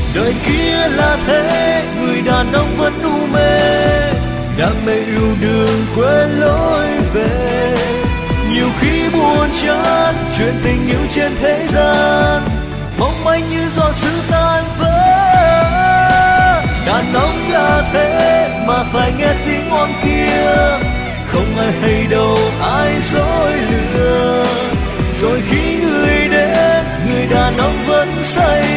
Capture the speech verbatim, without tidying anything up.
đời kia là thế, người đàn ông vẫn u mê, đam mê yêu đương quên lối về. Nhiều khi buồn chán chuyện tình yêu trên thế gian, mong manh như giọt sương tan vỡ. Đàn ông là thế mà phải nghe tiếng ngon kia, không ai hay đâu ai dối lừa. Rồi khi người đến, người đàn ông vẫn say